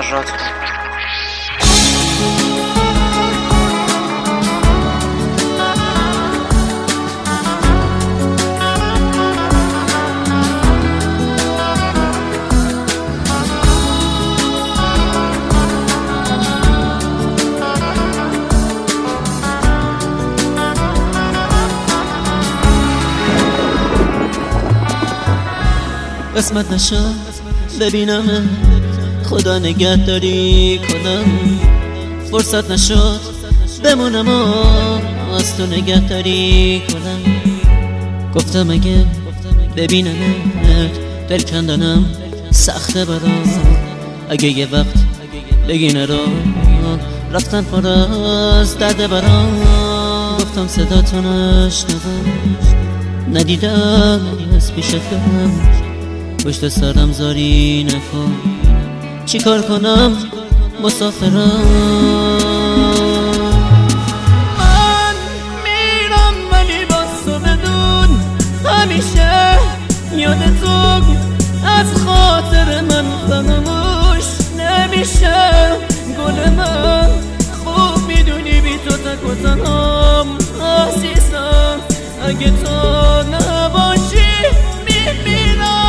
رادیو. قسمت نشد ببینم خدا نگهداری کنم، فرصت نشد بمونم و از تو نگهداری کنم. گفتم اگه ببینمت دل کندنم سخته برام، اگه یه وقت بگی نرو رفتن پر از درد برام. گفتم صدا تو نشنوم ندیدم از پیشت برم، پشت سرم زاری نکن چی کار کنم مسافرم. من میرم ولی باز تو بدون همیشه یاد تو از خاطر من فراموش نمیشه. گل من خوب میدونی بی تو تک و تنهام عزیزم، اگه تو نباشی میمیرم.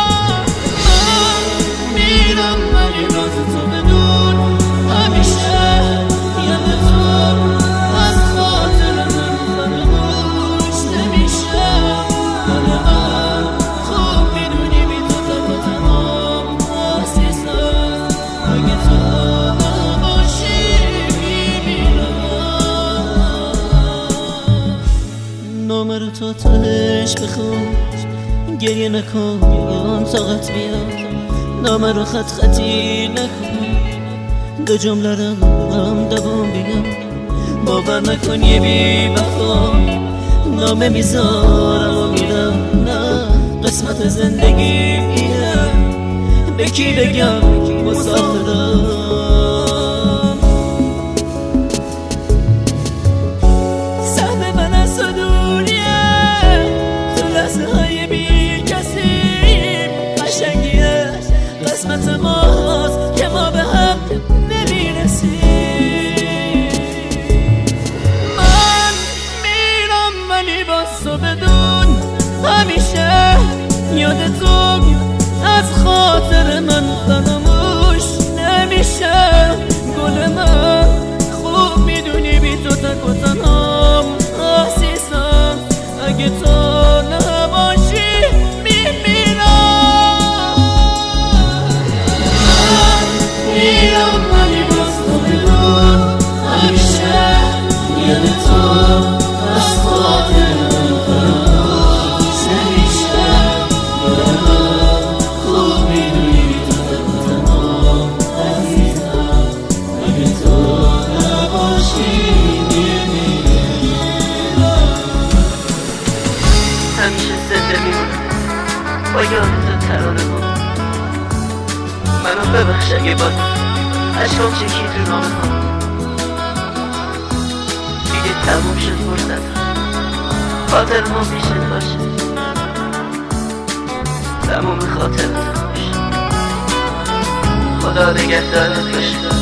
نامه رو تو تهش بخون، گریه نکن طاقت بیاد، نامه رو خط خطی نکن، دو جمله رو هم دوام بگم. باور نکن یه بی وفا نامه میذارم و میرم، نه قسمت زندگی اینه، به کی بگم مسافرم. قسمت ماست که ما به هم نمیرسیم. من میرم ولی باز تو بدون همیشه یاد تو از خاطر من فراموش نمیشه. گل من خوب میدونی بی تو تک و تنهام عزیزم، اگه تو نباشی میمیرم ولی باز تو بدون همیشه یاد تو از خاطر من فراموش نمیشه. گل من خوب میدونی بی تو تک و تنهام عزیزم، اگه تو نباشی میمیرم. همیشه زنده میمونم با یاد تو ترانه ها، منو ببخش اگه با عشقم چکی تو نامه ها. دیگه تموم شد فرصت خاطر ما پیشت باشه، تموم خاطرت باشه. خدا نگهدارت باشه.